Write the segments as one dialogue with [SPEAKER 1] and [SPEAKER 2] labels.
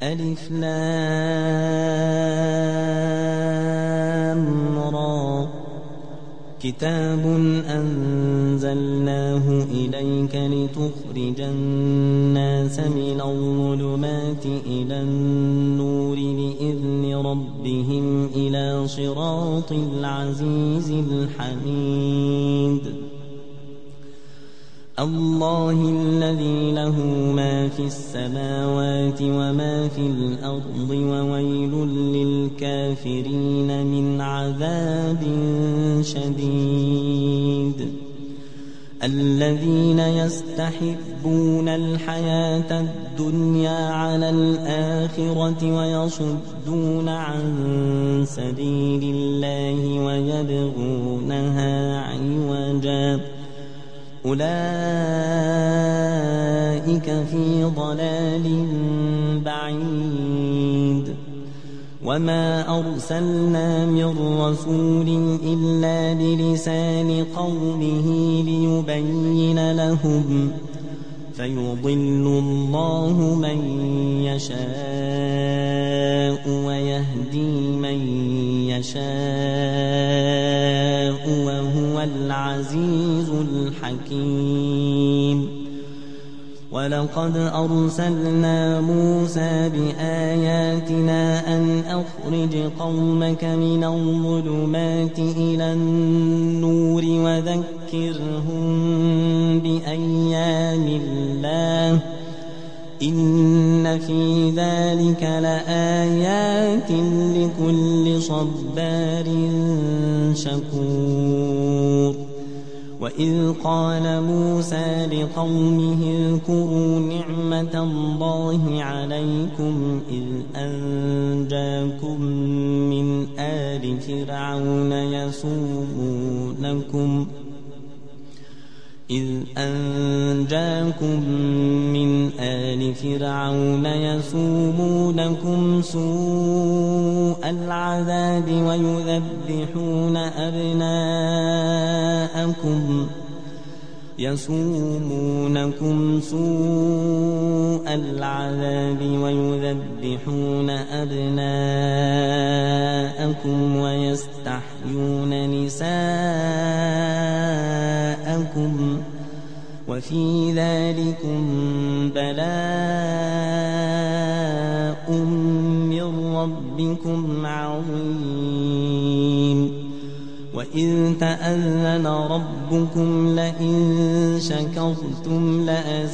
[SPEAKER 1] ألف لام را كتاب أنزلناه إليك لتخرج الناس من الظلمات إلى النور بإذن ربهم إلى صراط العزيز الحميد الله الذي له ما في السماوات وما في الأرض وويل للكافرين من عذاب شديد الذين يستحبون الحياة الدنيا على الآخرة ويصدون عن سبيل الله ويبغونها عوجا أولئك في ضلال بعيد وما أرسلنا من رسول إلا بلسان قومه ليبين لهم فيضل الله من يشاء ويهدي من يشاء وهو العزيز الحكيم ولقد أرسلنا موسى بآياتنا أن أخرج قومك من الظلمات إلى النور وذكرهم بأيام الله إن في ذلك لآيات لكل صبار شكور وإذ قال موسى لقومه اذكروا نعمة الله عليكم إذ أنجاكم من آل فرعون يسومونكم سوء العذاب ويذبحون أبناءكم ويستحيون نساءكم وفي ذلكم بلاء من ربكم عظيم وإذ تأذن ربكم لئن شكرتم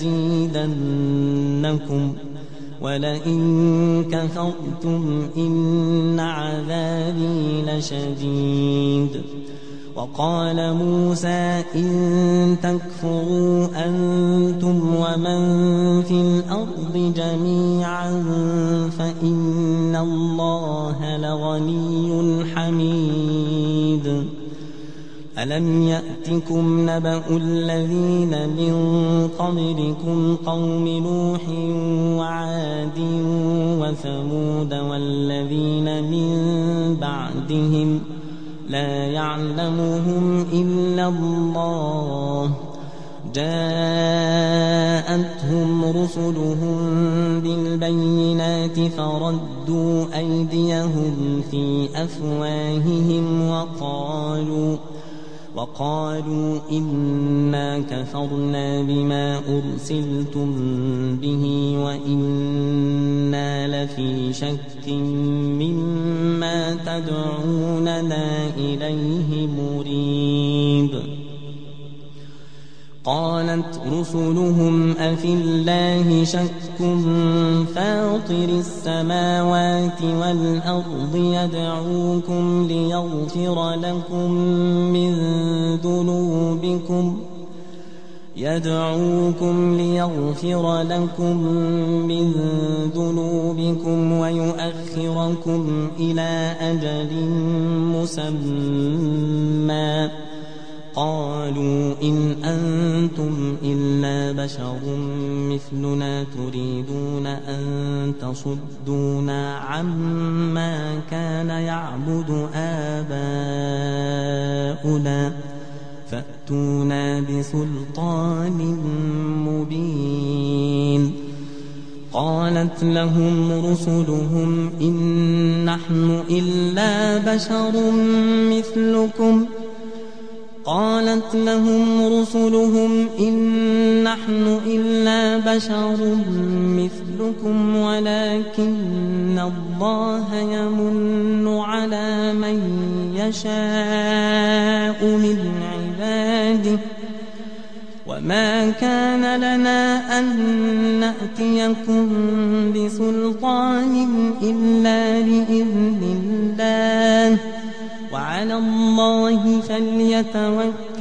[SPEAKER 1] لأزيدنكم ولئن كفرتم إن عذابي لشديد وقال موسى إن تكفروا أنتم ومن في الأرض جميعا فإن الله لغني حميد ألم يأتكم نبأ الذين من قبلكم قوم نوح وعاد وثمود والذين من بعدهم لا يعلمهم إلا الله جاءتهم رسلهم بالبينات فردوا أيديهم في أفواههم وقالوا إنا كفرنا بما أرسلتم به وإنا لفي شك مما تدعوننا إليه مريب قالت رسلهم أفي الله شك فاطر السماوات والأرض يدعوكم ليغفر لكم من ذنوبكم ويؤخركم إلى أجل مسمى قالوا إن أنتم إلا بشر مثلنا تريدون أن تصدونا عما كان يعبد آباؤنا فأتونا بسلطان مبين قال قالت لهم رسلهم إن نحن إلا بشر مثلكم ولكن الله يمن على من يشاء من عباده وما كان لنا أن نأتيكم بسلطان إلا بإذن الله وعلى الله فليتوكل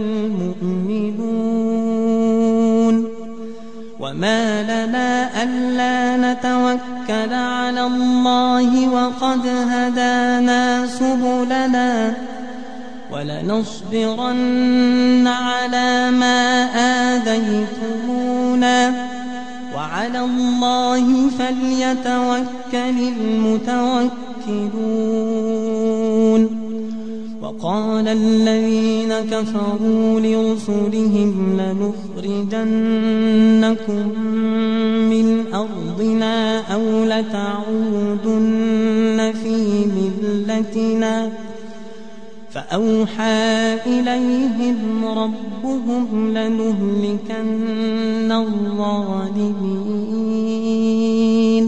[SPEAKER 1] المؤمنون وما لنا ألا نتوكل على الله وقد هدانا سبلنا ولنصبرن على ما آذيتمونا وعلى الله فليتوكل المتوكلون وقال الذين كفروا لرسلهم لنخرجنكم من أرضنا أو لتعودن في ملتنا فأوحى إليهم ربهم لنهلكن الظالمين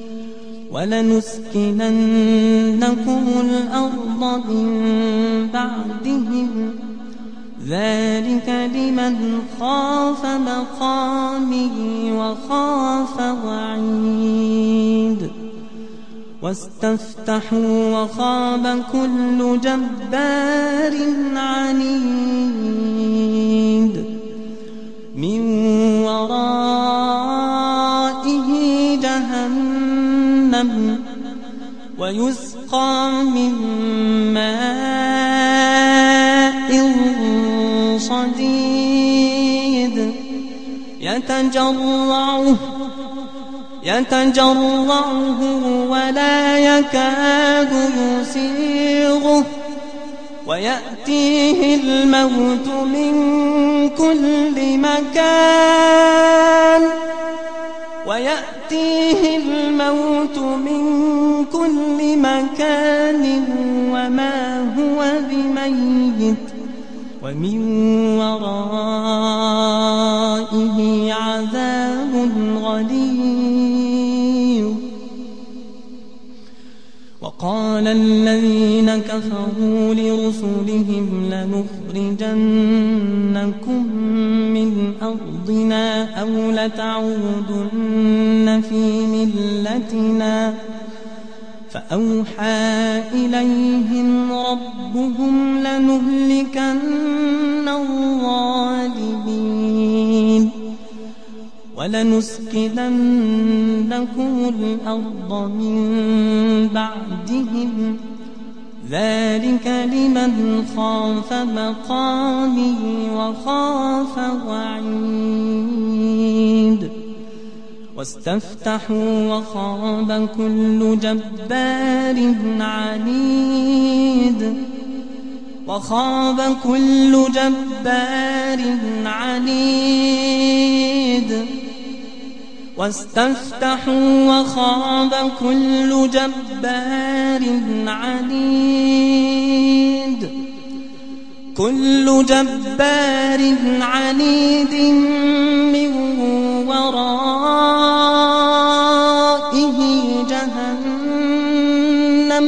[SPEAKER 1] ولنسكننكم الأرض من بعدهم ذلك لمن خاف مقامي وخاف وعيد واستفتحوا وخاب كل جبار عنيد من ورائه جهنم ويسقى من ماء صديد يتجرعه ولا يكاد يسيغه ويأتيه الموت من كل مكان وما هو بميت ومن ورائه عذاب غليظ وقال الذين كفروا لرسلهم لنخرجنكم من أرضنا أو لتعودن في ملتنا فأوحى إليهم ربهم لنهلكن الظالمين ولنسكننكم الأرض من بعدهم ذلك لمن خاف مقامي وخاف وعيد واستفتحوا وخاب كل جبار عنيد واستفتحوا وخاب كل جبار عنيد من ورائه جهنم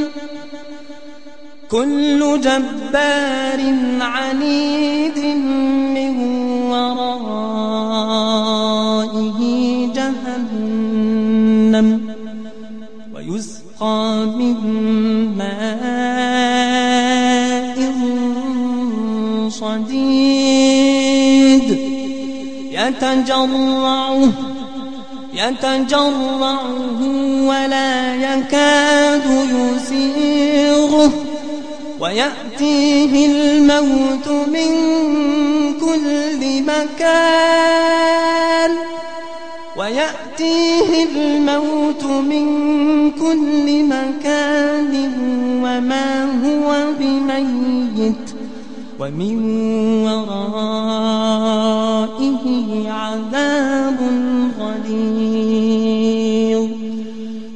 [SPEAKER 1] كل جبار عنيد من ورائه جهنم ويسقى من ماء صديد يتجرعه ولا يكاد يسيغه ويأتيه الموت من كل مكان وما هو بميت ومن ورائه عذاب غليظ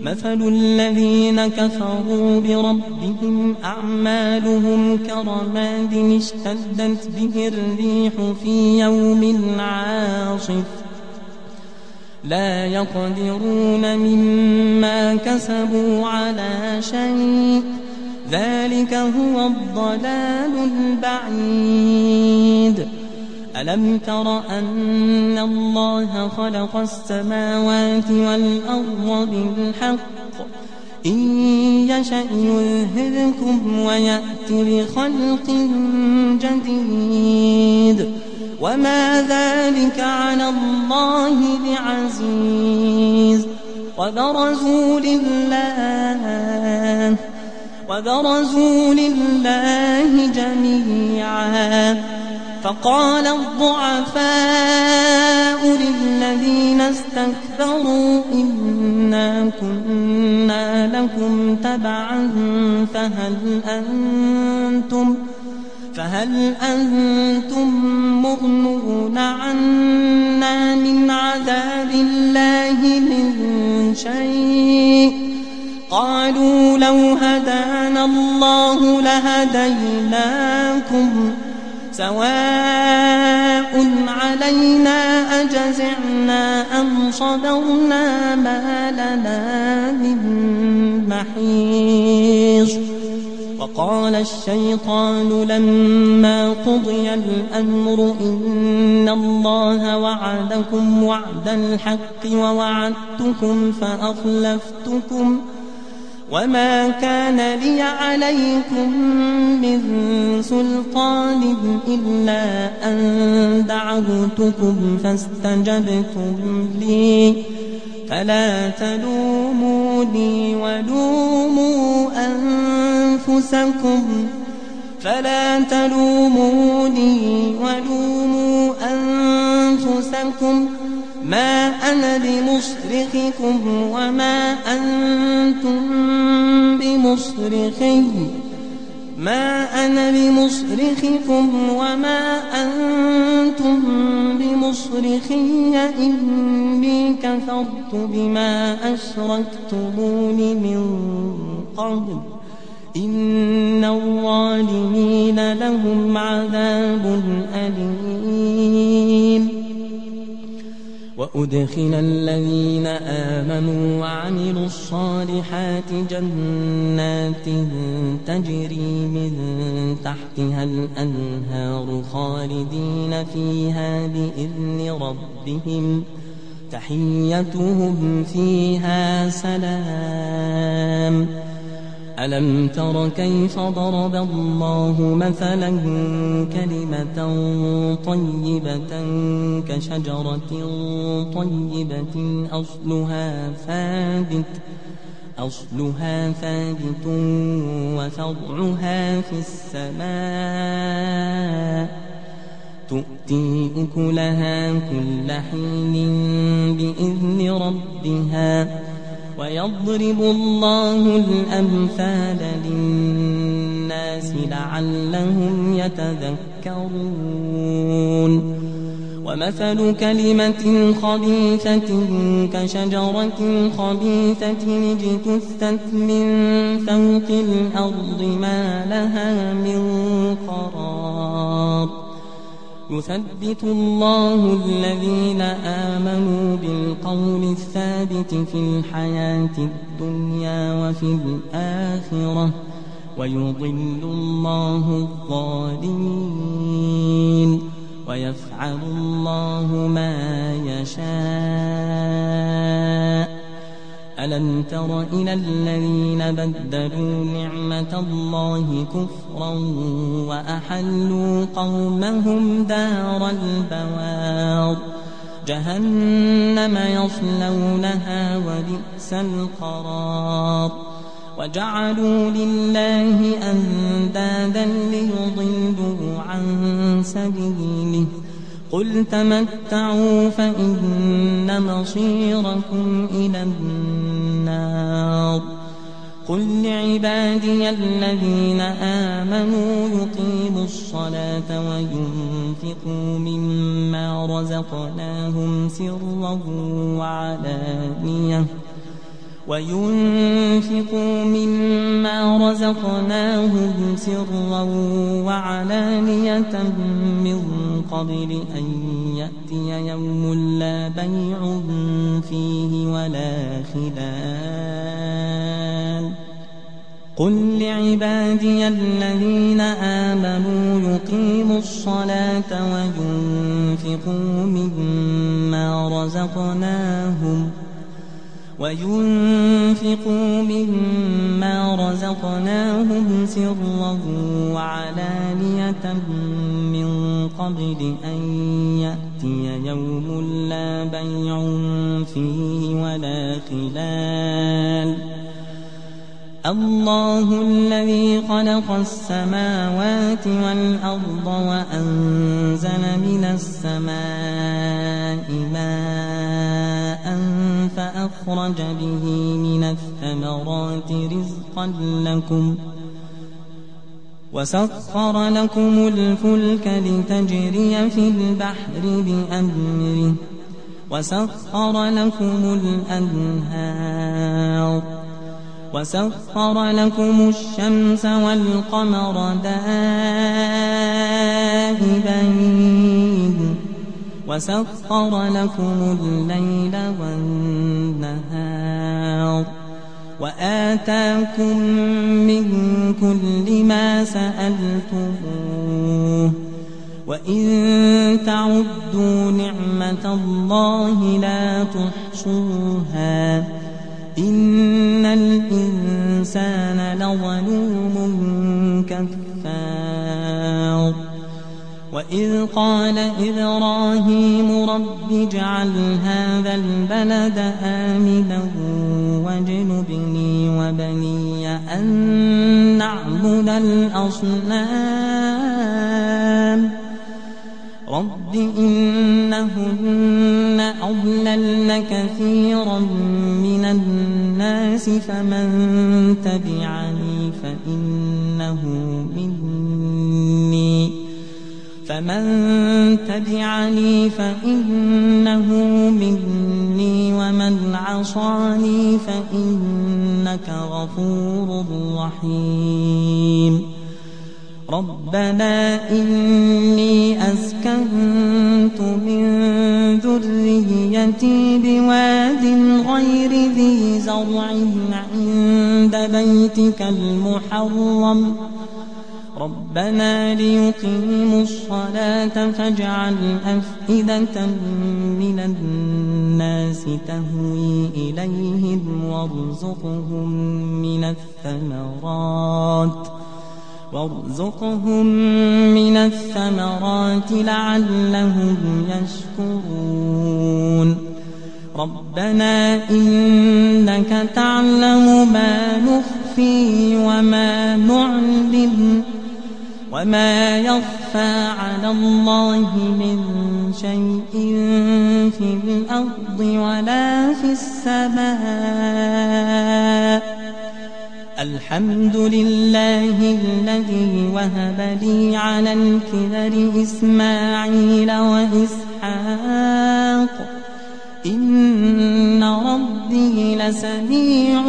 [SPEAKER 1] مثل الذين كفروا بربهم أعمالهم كرماد اشتدت به الريح في يوم عاصف لا يقدرون مما كسبوا على شيء ذلك هو الضلال البعيد ألم تر أن الله خلق السماوات والأرض بالحق إن يشأ يذهبكم ويأت بخلق جديد وما ذلك على الله بعزيز وبرزوا لله جميعا فقال الضعفاء للذين استكبروا إنا كنا لكم تبعا فهل أنتم مغنون عنا من عذاب الله من شيء قالوا لو هدانا الله لهديناكم سواء علينا أجزعنا أم صبرنا ما لنا من محيص وقال الشيطان لما قضي الأمر إن الله وعدكم وعد الحق ووعدتكم فأخلفتكم وما كان لي عليكم من سلطان إلا أن دعوتكم فاستجبتم لي فلا تلوموني ولوموا أنفسكم ما أنا بمصرخكم وما أنتم بمصرخي إني كفرت بما أشركتمون من قبل إن الظالمين لهم عذاب أليم وأدخل الذين آمنوا وعملوا الصالحات جنات تجري من تحتها الأنهار خالدين فيها بإذن ربهم تحيتهم فيها سلام ألم تر كيف ضرب الله مثلا كلمة طيبة كشجرة طيبة أصلها ثابت وفرعها في السماء تؤتي أكلها كل حين بإذن ربها ويضرب الله الأمثال للناس لعلهم يتذكرون ومثل كلمة خبيثة كشجرة خبيثة اجتثت من فوق الأرض ما لها من قرار يثبت الله الذين آمنوا بالقول الثابت في الحياة الدنيا وفي الآخرة ويضل الله الظالمين ويفعل الله ما يشاء ألم تر إلى الذين بدلوا نعمة الله كفرا وأحلوا قومهم دار البوار جهنم يصلونها وبئس القرار وجعلوا لله أندادا ليضلوا عن سبيله قل تمتعوا فإن مصيركم إلى النار قل لعبادي الذين آمنوا يقيموا الصلاة وينفقوا مما رزقناهم سرا وينفقوا مما رزقناهم سرا وعلانية من قبل أن يأتي يوم لا بيع فيه ولا خلال قل لعبادي الذين آمنوا يقيموا الصلاة وينفقوا مما رزقناهم سرا وعلانية من قبل أن يأتي يوم لا بيع فيه ولا خلال الله الذي خلق السماوات والأرض وأنزل من السماء ماء فأخرج به من الثمرات رزقا لكم وسخر لكم الفلك لتجري في البحر بأمره وسخر لكم الأنهار وسخر لكم الشمس والقمر دائبين وسخر لكم الليل والنهار وآتاكم من كل ما سألتموه وإن تعدوا نعمة الله لا تحصوها إن الإنسان لظلوم كفار وإذ قال إبراهيم رب اجعل هذا البلد آمنا واجنبني وبني أن نعبد الأصنام رب إنهن أضللن كثيرا من الناس فمن تبعني فإنه مني ومن عصاني فإنك غفور رحيم ربنا إني أسكنت من ذريتي بواد غير ذي زرع عند بيتك المحرم ربنا ليقيموا الصلاة فاجعل أفئدة من الناس تهوي إليهم وارزقهم من الثمرات لعلهم يشكرون ربنا إنك تعلم ما نخفي وما نعلن وما يخفى على الله من شيء في الأرض ولا في السماء الحمد لله الذي وهب لي على الكبر إسماعيل وإسحاق إن ربي لسميع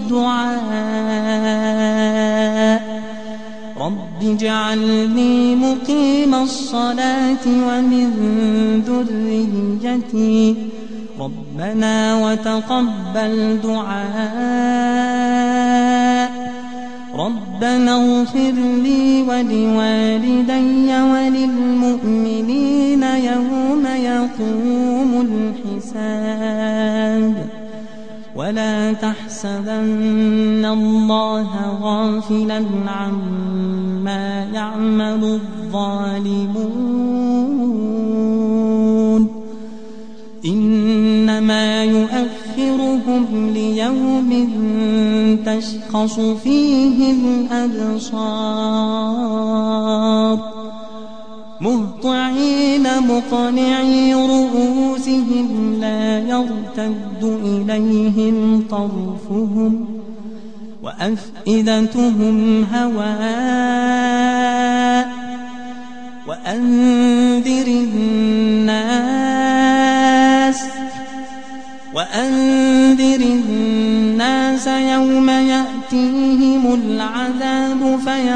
[SPEAKER 1] الدعاء رب اجعلني مقيم الصلاة ومن ذريتي ربنا وتقبل دعاء ربنا اغفر لي ولوالدي وللمؤمنين يوم يقوم الحساب ولا تحسبن الله غافلا عما يعمل الظالمون إنما يؤخرهم ليوم تشخص فيه الأبصار مهطعين مقنعي رؤوسهم لا يرتد إليهم طرفهم وأفئدتهم هواء وأنذر الناس الناس يوم يأتيهم العذاب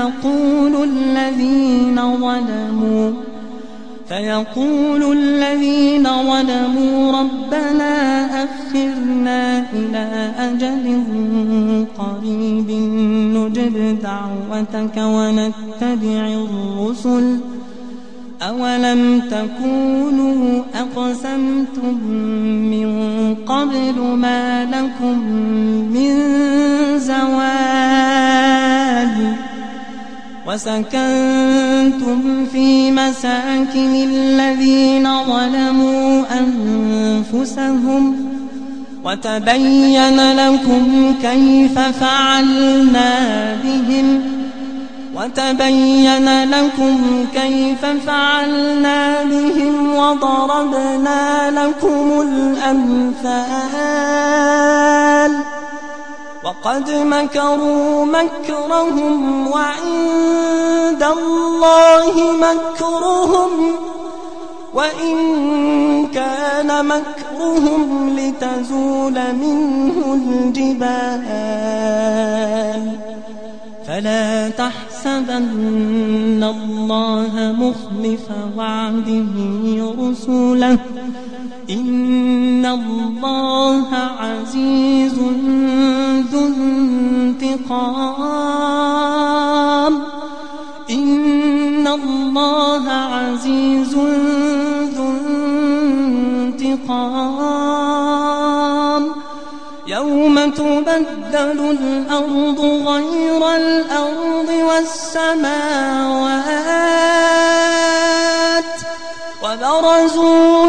[SPEAKER 1] فيقول الذين ظلموا ربنا أخرنا إلى أجل قريب نجب دعوتك ونتبع الرسل أولم تكونوا أقسمتم من قبل ما لكم من زوال وسكنتم في مساكن الذين ظلموا أنفسهم وتبين لكم كيف فعلنا بهم وضربنا لكم الأمثال وقد مكروا مكرهم وعند الله مكرهم وإن كان مكرهم لتزول منه الجبال فلا تحسبن الله مخلف وعده رسله إن الله عزيز ذو انتقام يوم تبدل الأرض غير الأرض والسماوات وبرزوا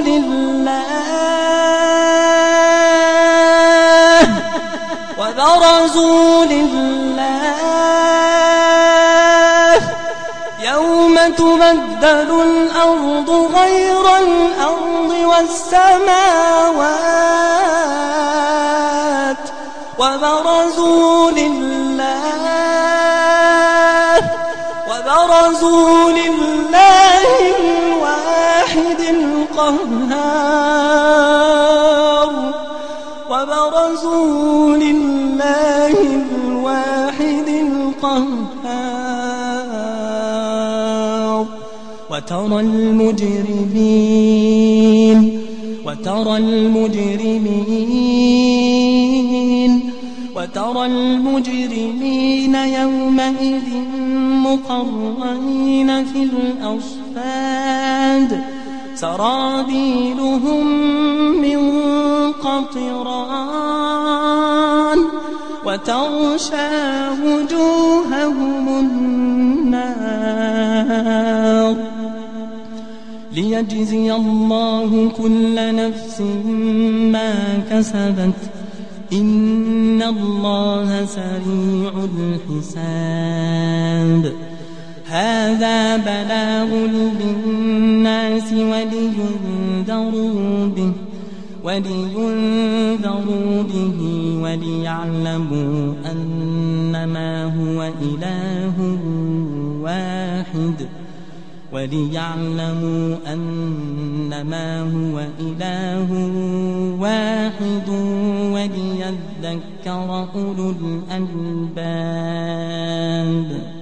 [SPEAKER 1] لله يوم تبدل الأرض غير الأرض والسماوات وبرزوا لله الواحد القهار وترى المجرمين يومئذ مقرنين في الأصفاد سرابيلهم من قطران وتغشى وجوههم النار ليجزي الله كل نفس ما كسبت إن الله سريع الحساب هذا بلاغ للناس ولينذروا به وليعلموا أنما هو إله واحد وليذكر أولو الألباب